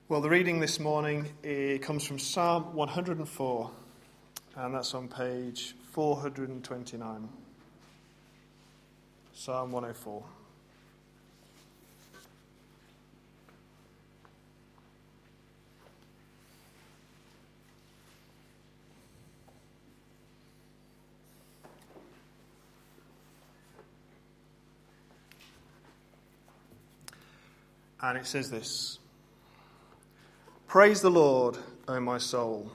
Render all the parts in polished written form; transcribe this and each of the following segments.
Well, the reading this morning comes from Psalm 104, and that's on page 429. Psalm 104. And it says this: Praise the Lord, O my soul.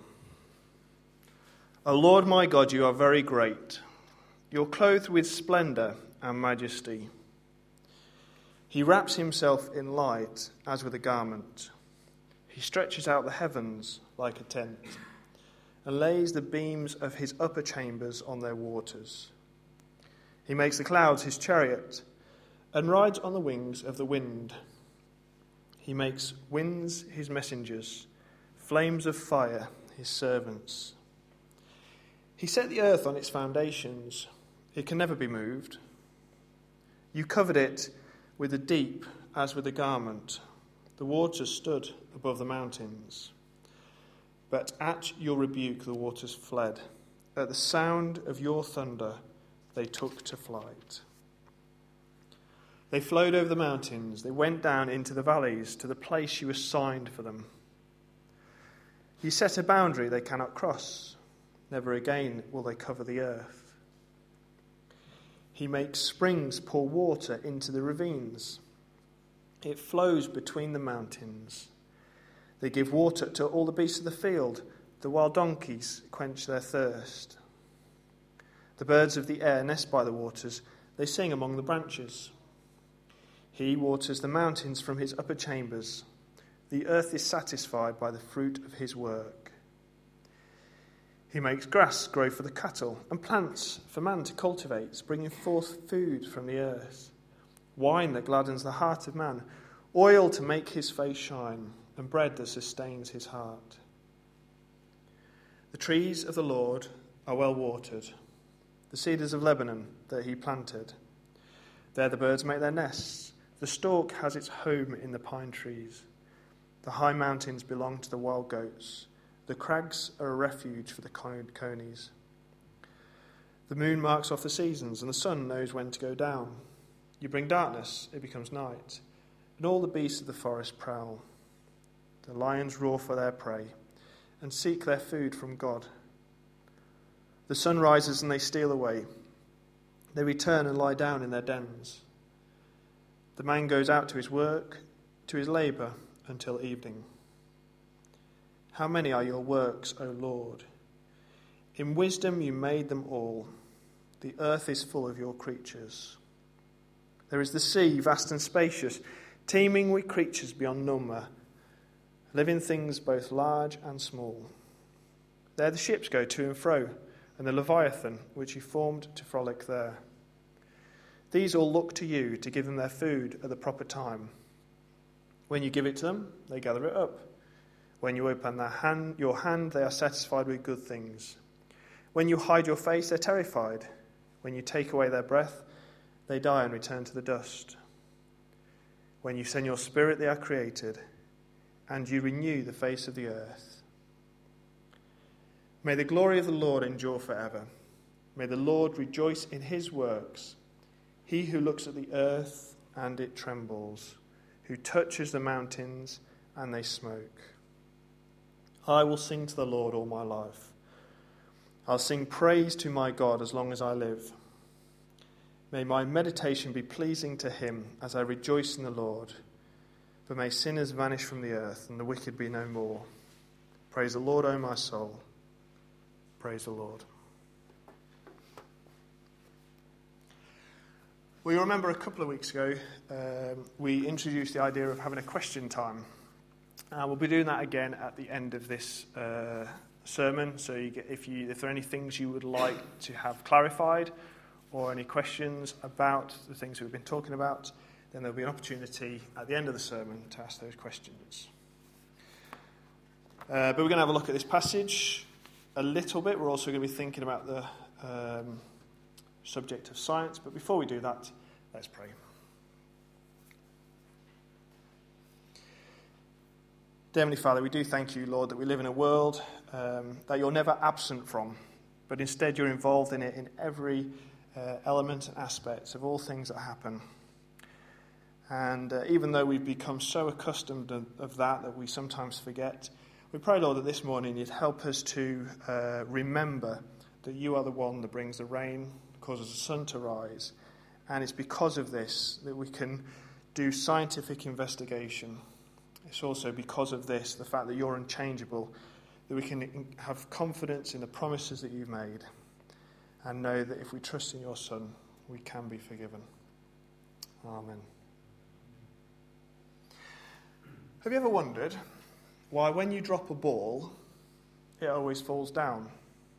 O Lord my God, you are very great. You're clothed with splendour and majesty. He wraps himself in light as with a garment. He stretches out the heavens like a tent and lays the beams of his upper chambers on their waters. He makes the clouds his chariot and rides on the wings of the wind. He makes winds his messengers, flames of fire his servants. He set the earth on its foundations. It can never be moved. You covered it with the deep as with a garment. The waters stood above the mountains. But at your rebuke the waters fled. At the sound of your thunder they took to flight. They flowed over the mountains. They went down into the valleys to the place you assigned for them. You set a boundary they cannot cross. Never again will they cover the earth. He makes springs pour water into the ravines. It flows between the mountains. They give water to all the beasts of the field. The wild donkeys quench their thirst. The birds of the air nest by the waters. They sing among the branches. He waters the mountains from his upper chambers. The earth is satisfied by the fruit of his work. He makes grass grow for the cattle and plants for man to cultivate, bringing forth food from the earth, wine that gladdens the heart of man, oil to make his face shine, and bread that sustains his heart. The trees of the Lord are well watered, the cedars of Lebanon that he planted. There the birds make their nests. The stork has its home in the pine trees. The high mountains belong to the wild goats. The crags are a refuge for the conies. The moon marks off the seasons, and the sun knows when to go down. You bring darkness, it becomes night, and all the beasts of the forest prowl. The lions roar for their prey and seek their food from God. The sun rises and they steal away. They return and lie down in their dens. The man goes out to his work, to his labour, until evening. How many are your works, O Lord? In wisdom you made them all. The earth is full of your creatures. There is the sea, vast and spacious, teeming with creatures beyond number, living things both large and small. There the ships go to and fro, and the Leviathan, which you formed to frolic there. These all look to you to give them their food at the proper time. When you give it to them, they gather it up. When you open your hand, they are satisfied with good things. When you hide your face, they're terrified. When you take away their breath, they die and return to the dust. When you send your spirit, they are created, and you renew the face of the earth. May the glory of the Lord endure forever. May the Lord rejoice in his works. He who looks at the earth and it trembles, who touches the mountains and they smoke. I will sing to the Lord all my life. I'll sing praise to my God as long as I live. May my meditation be pleasing to him as I rejoice in the Lord. For may sinners vanish from the earth and the wicked be no more. Praise the Lord, O my soul. Praise the Lord. Well, you remember a couple of weeks ago, we introduced the idea of having a question time. We'll be doing that again at the end of this sermon. So if there are any things you would like to have clarified or any questions about the things we've been talking about, then there'll be an opportunity at the end of the sermon to ask those questions. But we're going to have a look at this passage a little bit. We're also going to be thinking about the subject of science. But before we do that, let's pray. Dear Heavenly Father, we do thank you, Lord, that we live in a world that you're never absent from, but instead you're involved in it in every element and aspect of all things that happen. And even though we've become so accustomed of that we sometimes forget, we pray, Lord, that this morning you'd help us to remember that you are the one that brings the rain, causes the sun to rise, and it's because of this that we can do scientific investigation. It's also because of this, the fact that you're unchangeable, that we can have confidence in the promises that you've made and know that if we trust in your Son, we can be forgiven. Amen. Have you ever wondered why when you drop a ball, it always falls down?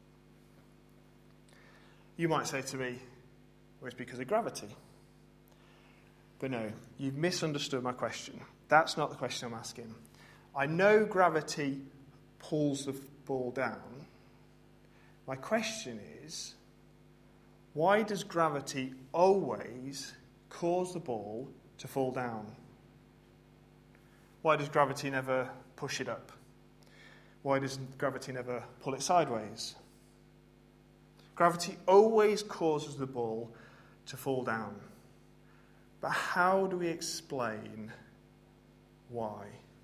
You might say to me, well, it's because of gravity. But no, you've misunderstood my question. That's not the question I'm asking. I know gravity pulls the ball down. My question is, why does gravity always cause the ball to fall down? Why does gravity never push it up? Why does gravity never pull it sideways? Gravity always causes the ball to fall down. But how do we explain why?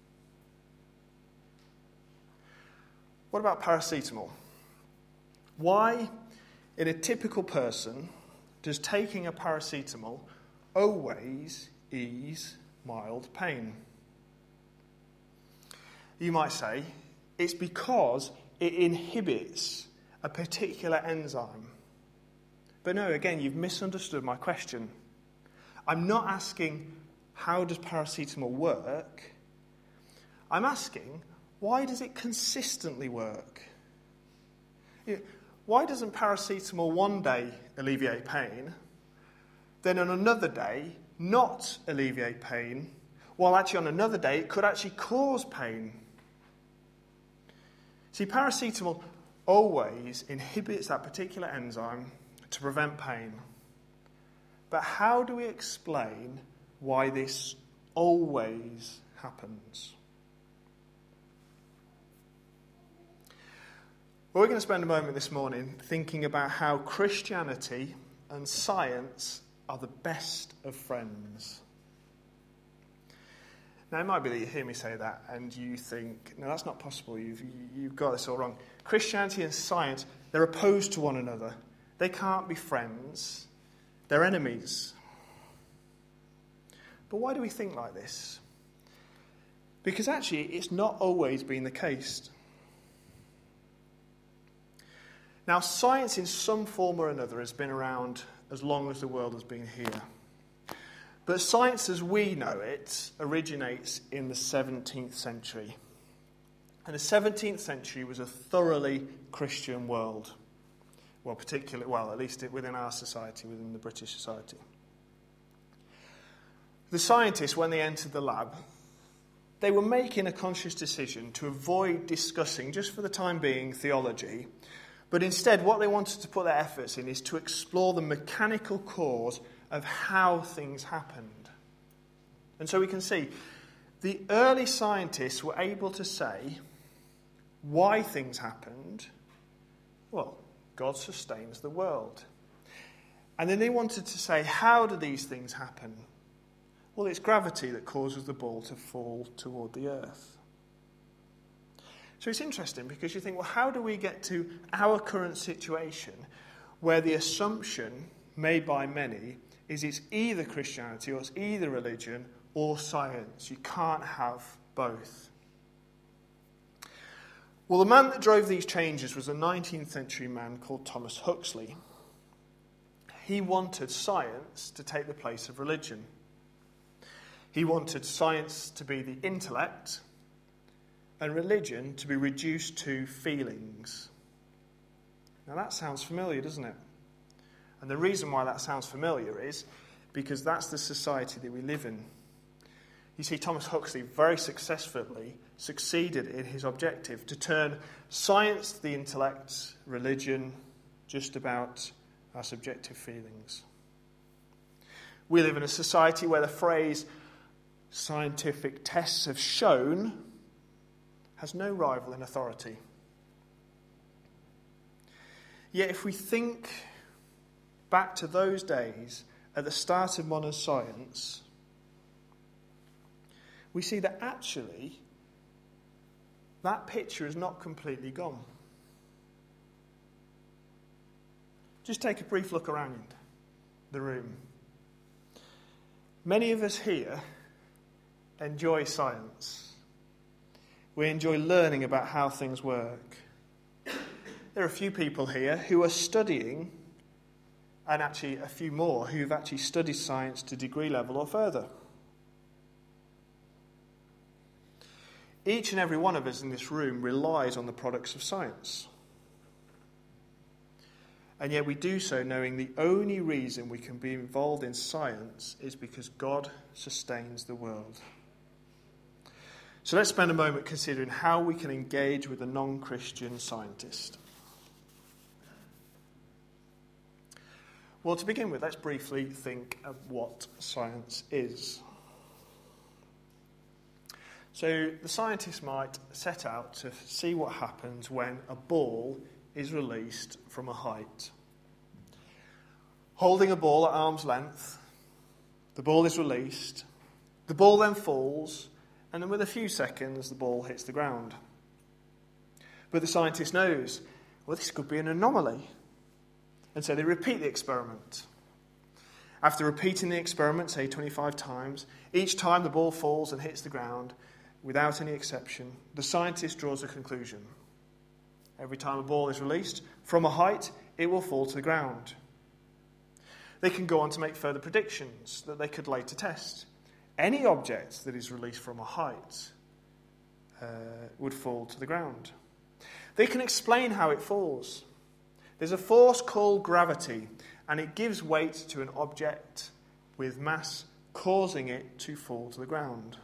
What about paracetamol? Why, in a typical person, does taking a paracetamol always ease mild pain? You might say it's because it inhibits a particular enzyme. But no, again, you've misunderstood my question. I'm not asking, how does paracetamol work? I'm asking, why does it consistently work? Why doesn't paracetamol one day alleviate pain, then on another day not alleviate pain, while actually on another day it could actually cause pain? See, paracetamol always inhibits that particular enzyme to prevent pain. But how do we explain why this always happens? Well, we're going to spend a moment this morning thinking about how Christianity and science are the best of friends. Now, it might be that you hear me say that and you think, no, that's not possible, you've got this all wrong. Christianity and science, they're opposed to one another. They can't be friends. They're enemies. But why do we think like this? Because actually, it's not always been the case. Now, science in some form or another has been around as long as the world has been here. But science as we know it originates in the 17th century. And the 17th century was a thoroughly Christian world. At least within our society, within the British society. The scientists, when they entered the lab, they were making a conscious decision to avoid discussing, just for the time being, theology. But instead, what they wanted to put their efforts in is to explore the mechanical cause of how things happened. And so we can see the early scientists were able to say why things happened. Well, God sustains the world. And then they wanted to say, how do these things happen? Well, it's gravity that causes the ball to fall toward the earth. So it's interesting because you think, well, how do we get to our current situation where the assumption made by many is it's either Christianity or it's either religion or science. You can't have both. Well, the man that drove these changes was a 19th century man called Thomas Huxley. He wanted science to take the place of religion. He wanted science to be the intellect and religion to be reduced to feelings. Now that sounds familiar, doesn't it? And the reason why that sounds familiar is because that's the society that we live in. You see, Thomas Huxley very successfully succeeded in his objective to turn science to the intellect, religion, just about our subjective feelings. We live in a society where the phrase scientific tests have shown has no rival in authority. Yet if we think back to those days at the start of modern science, we see that actually that picture is not completely gone. Just take a brief look around the room. Many of us here enjoy science. We enjoy learning about how things work. There are a few people here who are studying, and actually a few more who've actually studied science to degree level or further. Each and every one of us in this room relies on the products of science. And yet we do so knowing the only reason we can be involved in science is because God sustains the world. So let's spend a moment considering how we can engage with a non-Christian scientist. Well, to begin with, let's briefly think of what science is. So the scientist might set out to see what happens when a ball is released from a height. Holding a ball at arm's length, the ball is released, the ball then falls, and then with a few seconds the ball hits the ground. But the scientist knows, well, this could be an anomaly. And so they repeat the experiment. After repeating the experiment, say 25 times, each time the ball falls and hits the ground, without any exception, the scientist draws a conclusion. Every time a ball is released from a height, it will fall to the ground. They can go on to make further predictions that they could later test. Any object that is released from a height would fall to the ground. They can explain how it falls. There's a force called gravity, and it gives weight to an object with mass, causing it to fall to the ground.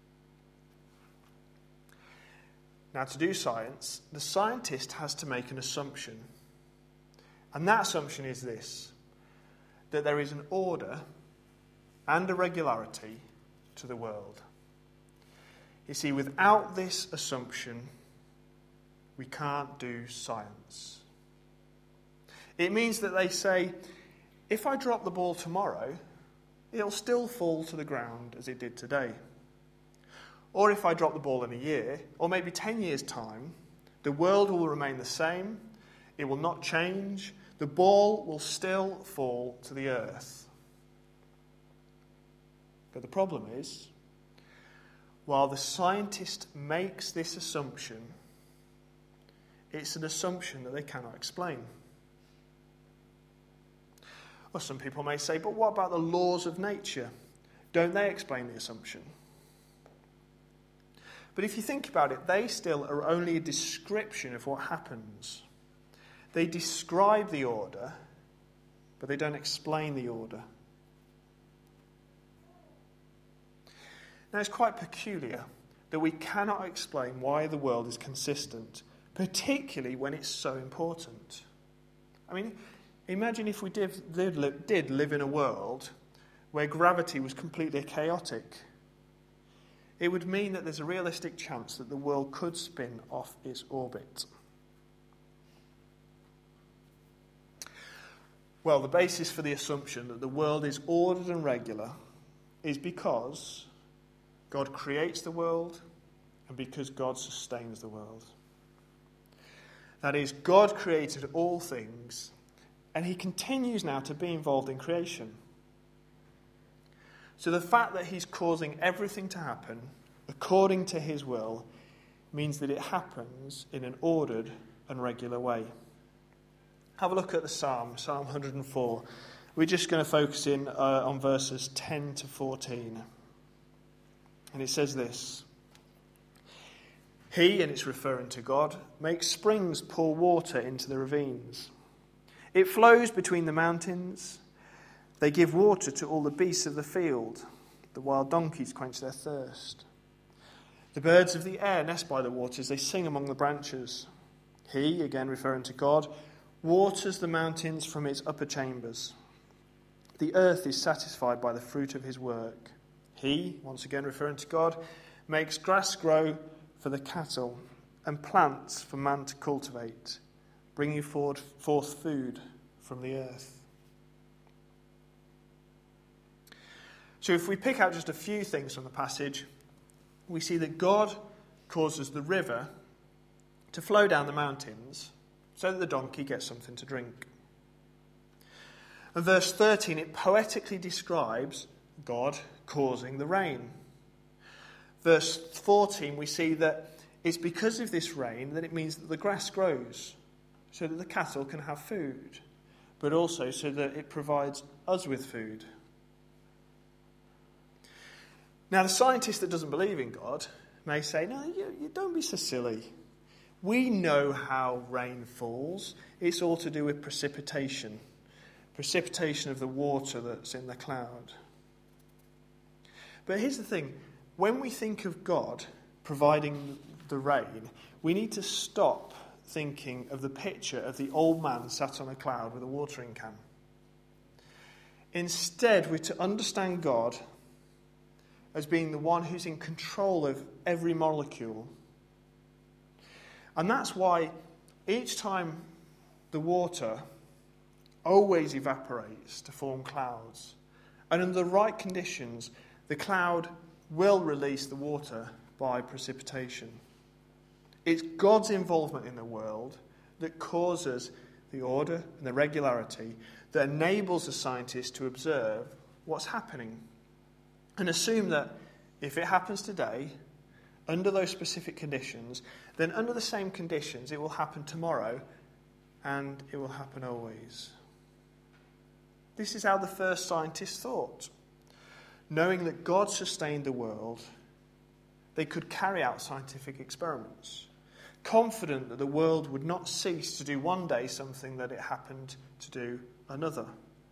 Now, to do science, the scientist has to make an assumption. And that assumption is this, that there is an order and a regularity to the world. You see, without this assumption, we can't do science. It means that they say, if I drop the ball tomorrow, it'll still fall to the ground as it did today. Or if I drop the ball in a year, or maybe 10 years' time, the world will remain the same, it will not change, the ball will still fall to the earth. But the problem is, while the scientist makes this assumption, it's an assumption that they cannot explain. Or some people may say, but what about the laws of nature? Don't they explain the assumption? But if you think about it, they still are only a description of what happens. They describe the order, but they don't explain the order. Now, it's quite peculiar that we cannot explain why the world is consistent, particularly when it's so important. I mean, imagine if we did live in a world where gravity was completely chaotic. It would mean that there's a realistic chance that the world could spin off its orbit. Well, the basis for the assumption that the world is ordered and regular is because God creates the world and because God sustains the world. That is, God created all things, and he continues now to be involved in creation. So the fact that he's causing everything to happen according to his will means that it happens in an ordered and regular way. Have a look at the Psalm 104. We're just going to focus in on verses 10 to 14. And it says this: He, and it's referring to God, makes springs pour water into the ravines. It flows between the mountains. They give water to all the beasts of the field. The wild donkeys quench their thirst. The birds of the air nest by the waters. They sing among the branches. He, again referring to God, waters the mountains from its upper chambers. The earth is satisfied by the fruit of his work. He, once again referring to God, makes grass grow for the cattle, and plants for man to cultivate, bringing forth food from the earth. So if we pick out just a few things from the passage, we see that God causes the river to flow down the mountains so that the donkey gets something to drink. And verse 13, it poetically describes God causing the rain. Verse 14, we see that it's because of this rain that it means that the grass grows so that the cattle can have food, but also so that it provides us with food. Now, the scientist that doesn't believe in God may say, no, you don't be so silly. We know how rain falls. It's all to do with precipitation of the water that's in the cloud. But here's the thing. When we think of God providing the rain, we need to stop thinking of the picture of the old man sat on a cloud with a watering can. Instead, we're to understand God as being the one who's in control of every molecule. And that's why each time the water always evaporates to form clouds, and under the right conditions, the cloud will release the water by precipitation. It's God's involvement in the world that causes the order and the regularity that enables the scientist to observe what's happening and assume that if it happens today, under those specific conditions, then under the same conditions it will happen tomorrow and it will happen always. This is how the first scientists thought. Knowing that God sustained the world, they could carry out scientific experiments, confident that the world would not cease to do one day something that it happened to do another.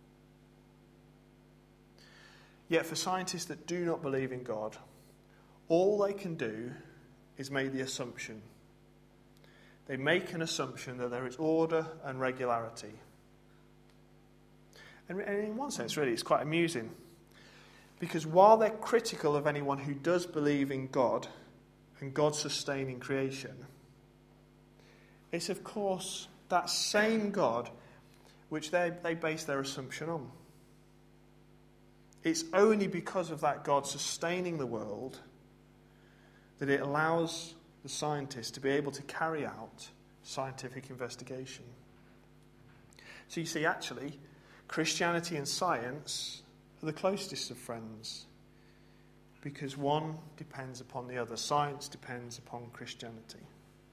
Yet for scientists that do not believe in God, all they can do is make the assumption. They make an assumption that there is order and regularity. And in one sense, really, it's quite amusing. Because while they're critical of anyone who does believe in God and God's sustaining creation, it's of course that same God which they base their assumption on. It's only because of that God sustaining the world that it allows the scientists to be able to carry out scientific investigation. So you see, actually, Christianity and science are the closest of friends because one depends upon the other. Science depends upon Christianity.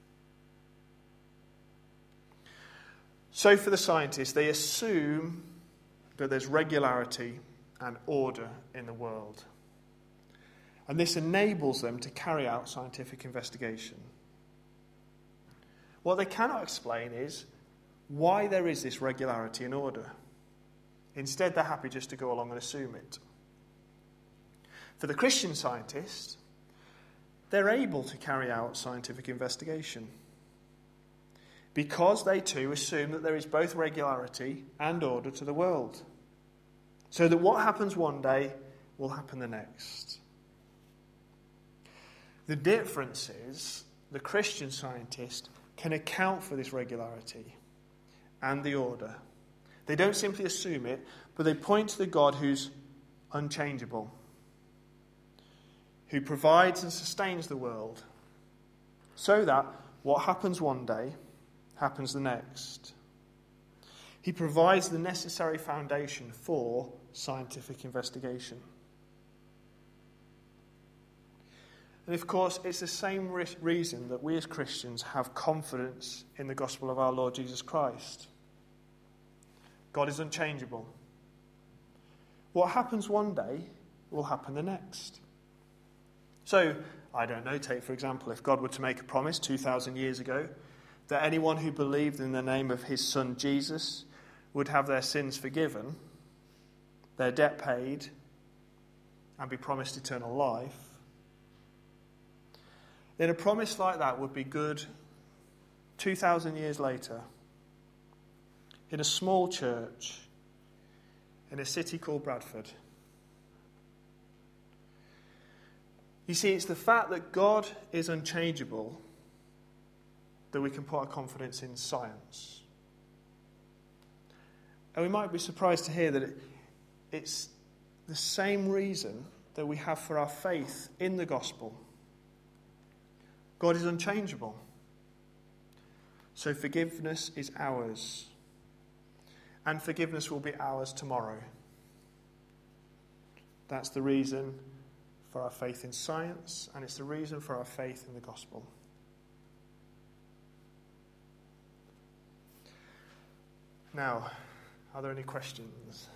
So for the scientists, they assume that there's regularity and order in the world. And this enables them to carry out scientific investigation. What they cannot explain is why there is this regularity and order. Instead, they're happy just to go along and assume it. For the Christian scientists, they're able to carry out scientific investigation because they too assume that there is both regularity and order to the world. So that what happens one day will happen the next. The difference is the Christian scientist can account for this regularity and the order. They don't simply assume it, but they point to the God who's unchangeable, who provides and sustains the world, so that what happens one day happens the next. He provides the necessary foundation for scientific investigation. And of course, it's the same reason that we as Christians have confidence in the gospel of our Lord Jesus Christ. God is unchangeable. What happens one day will happen the next. So, I don't know, take for example, if God were to make a promise 2,000 years ago that anyone who believed in the name of his son Jesus would have their sins forgiven, their debt paid, and be promised eternal life, then a promise like that would be good 2,000 years later in a small church in a city called Bradford. You see, it's the fact that God is unchangeable that we can put our confidence in science. And we might be surprised to hear that it's the same reason that we have for our faith in the gospel. God is unchangeable. So forgiveness is ours. And forgiveness will be ours tomorrow. That's the reason for our faith in science, and it's the reason for our faith in the gospel. Now, are there any questions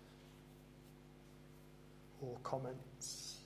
or comments?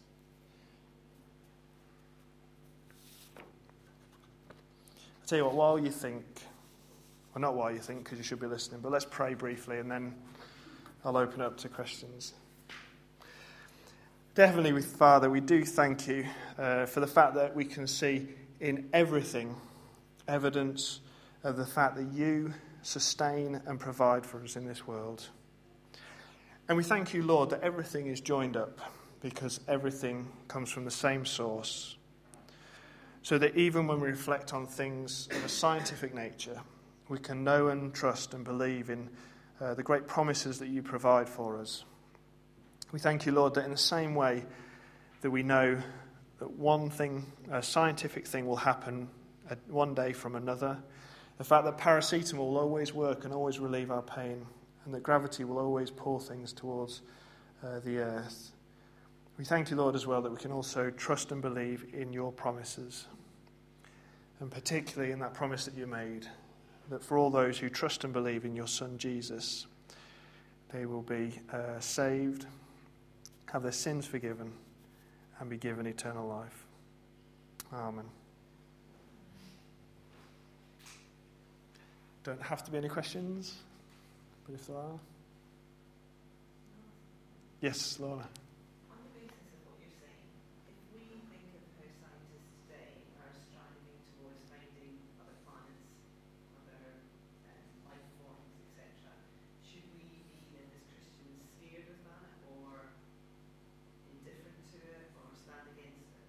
I'll tell you what, while you think, well, not while you think, because you should be listening, but let's pray briefly and then I'll open up to questions. Definitely, Father, we do thank you for the fact that we can see in everything evidence of the fact that you sustain and provide for us in this world. And we thank you, Lord, that everything is joined up because everything comes from the same source. So that even when we reflect on things of a scientific nature, we can know and trust and believe in the great promises that you provide for us. We thank you, Lord, that in the same way that we know that one thing, a scientific thing, will happen one day from another, the fact that paracetamol will always work and always relieve our pain, and that gravity will always pull things towards the earth. We thank you, Lord, as well, that we can also trust and believe in your promises, and particularly in that promise that you made, that for all those who trust and believe in your Son, Jesus, they will be saved, have their sins forgiven, and be given eternal life. Amen. Don't have to be any questions, but if there are. Yes, Laura. On the basis of what you're saying, if we think of how scientists today are striving towards finding other planets, other life forms, etc., should we be, as Christians, scared of that, or indifferent to it, or stand against it?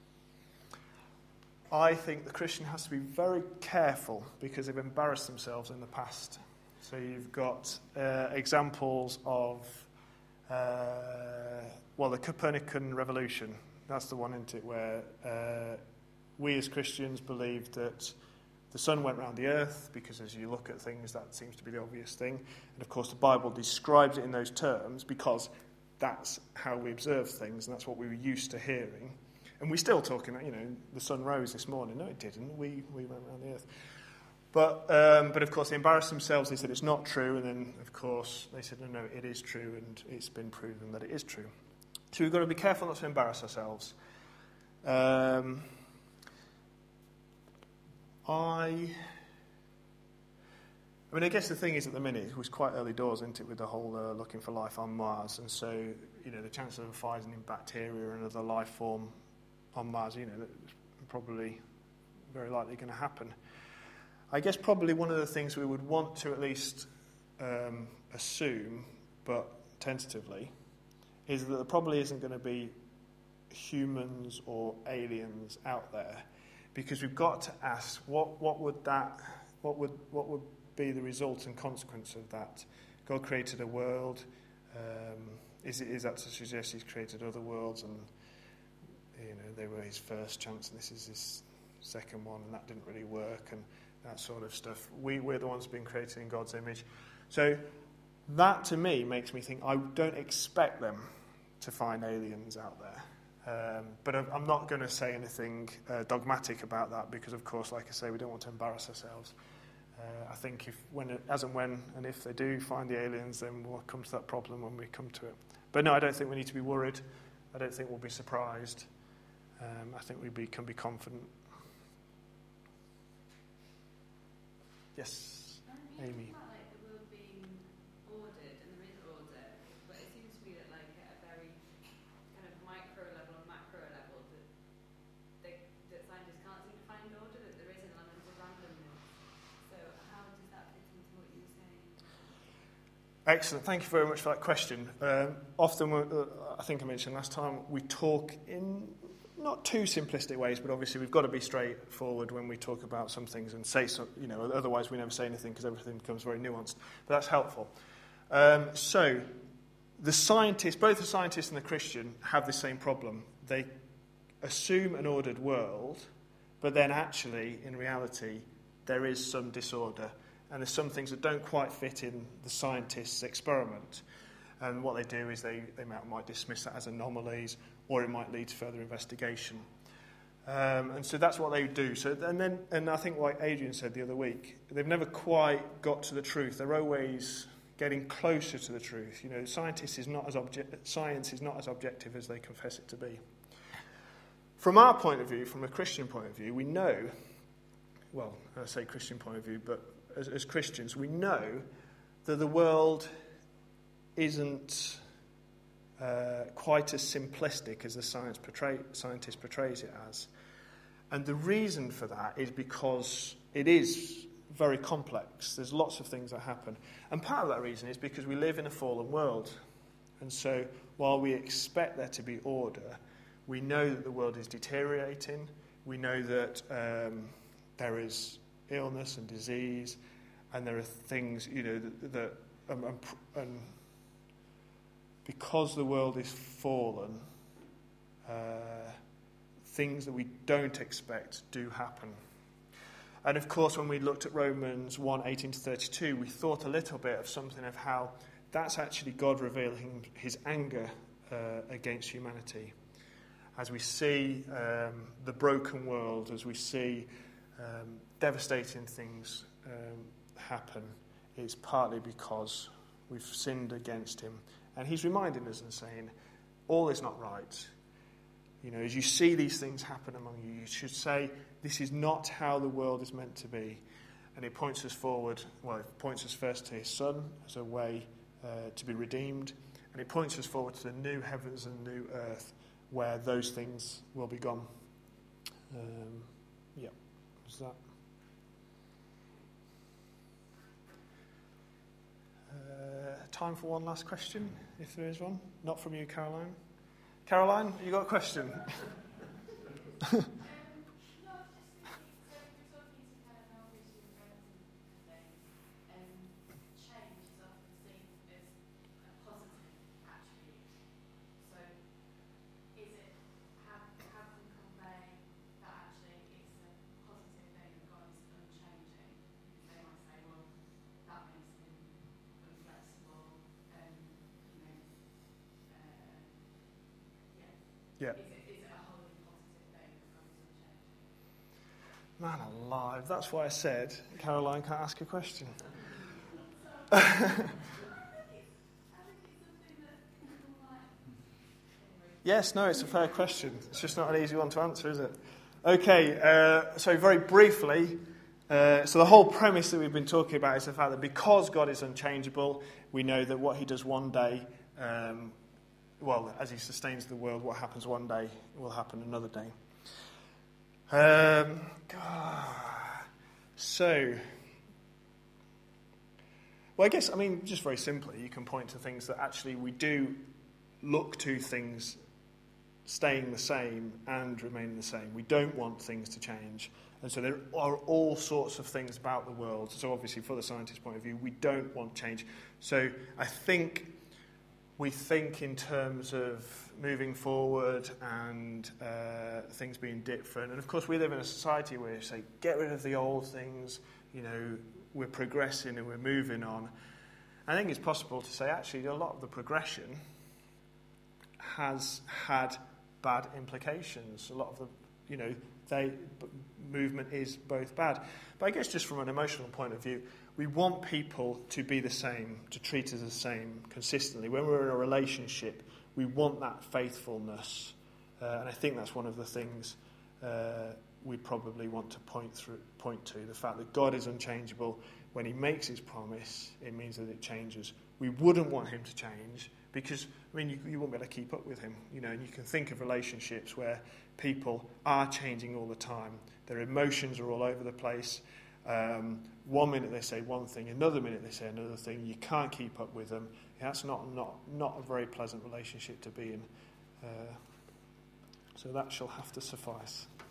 I think the Christian has to be very careful because they've embarrassed themselves in the past. So you've got examples of, the Copernican revolution. That's the one, isn't it, where we as Christians believe that the sun went round the earth, because as you look at things, that seems to be the obvious thing. And of course, the Bible describes it in those terms because that's how we observe things, and that's what we were used to hearing. And we're still talking about, the sun rose this morning. No, it didn't. We went around the earth. But of course, they embarrassed themselves. They said it's not true. And then, of course, they said, no, it is true. And it's been proven that it is true. So we've got to be careful not to embarrass ourselves. I guess the thing is, at the minute, it was quite early doors, isn't it, with the whole looking for life on Mars. And so, the chance of finding bacteria and other life form on Mars, that's probably very likely going to happen. I guess probably one of the things we would want to at least assume, but tentatively, is that there probably isn't going to be humans or aliens out there, because we've got to ask what would be the result and consequence of that. God created a world. Is that to suggest he's created other worlds, and they were his first chance and this is his second one, and that didn't really work, and that sort of stuff. We're the ones being created in God's image. So that to me makes me think I don't expect them to find aliens out there. But I'm not going to say anything dogmatic about that, because of course, like I say, we don't want to embarrass ourselves. I think if they do find the aliens, then we'll come to that problem when we come to it. But no, I don't think we need to be worried. I don't think we'll be surprised. I think we can be confident. Yes, Amy. About the world being ordered, and there is order, but it seems to me that at a very kind of micro level and macro level, that scientists can't seem to find order, that there is an element of randomness. So how does that fit into what you were saying? Excellent. Thank you very much for that question. Often, I think I mentioned last time, we talk in not too simplistic ways, but obviously we've got to be straightforward when we talk about some things and say some, otherwise we never say anything because everything becomes very nuanced. But that's helpful. So the scientists, both the scientist and the Christian, have the same problem. They assume an ordered world, but then actually, in reality, there is some disorder. And there's some things that don't quite fit in the scientist's experiment. And what they do is they might dismiss that as anomalies, or it might lead to further investigation. And so that's what they do. So and I think, like Adrian said the other week, they've never quite got to the truth. They're always getting closer to the truth. Science is not as objective as they confess it to be. From our point of view, from a Christian point of view, we know, well, I say Christian point of view, but as Christians, we know that the world isn't quite as simplistic as the scientist portrays it as. And the reason for that is because it is very complex. There's lots of things that happen. And part of that reason is because we live in a fallen world. And so while we expect there to be order, we know that the world is deteriorating. We know that there is illness and disease, and there are things, that because the world is fallen, things that we don't expect do happen. And of course, when we looked at Romans 1:18-32, we thought a little bit of something of how that's actually God revealing his anger against humanity. As we see the broken world, as we see devastating things happen, it's partly because we've sinned against him. And he's reminding us and saying, all is not right. As you see these things happen among you, you should say, this is not how the world is meant to be. And it points us forward, it points us first to his Son as a way to be redeemed. And it points us forward to the new heavens and new earth where those things will be gone. Was that? Time for one last question, if there is one. Not from you, Caroline. Caroline, you got a question? Yeah. Is it a wholly positive thing because Man alive, that's why I said Caroline can't ask a question. Yes, no, it's a fair question. It's just not an easy one to answer, is it? Okay, so very briefly, so the whole premise that we've been talking about is the fact that because God is unchangeable, we know that what he does one day, as he sustains the world, what happens one day will happen another day. Just very simply, you can point to things that actually we do look to things staying the same and remaining the same. We don't want things to change. And so there are all sorts of things about the world. So obviously, for the scientist's point of view, we don't want change. So I think we think in terms of moving forward and things being different. And of course, we live in a society where you say, get rid of the old things, we're progressing and we're moving on. I think it's possible to say, actually, a lot of the progression has had bad implications. A lot of the, movement is both bad. But I guess just from an emotional point of view, we want people to be the same, to treat us the same consistently. When we're in a relationship, we want that faithfulness. And I think that's one of the things we probably want to point to, the fact that God is unchangeable. When he makes his promise, it means that it changes. We wouldn't want him to change because, you won't be able to keep up with him. And you can think of relationships where people are changing all the time. Their emotions are all over the place. 1 minute they say one thing, another minute they say another thing. You can't keep up with them. That's not a very pleasant relationship to be in. So that shall have to suffice.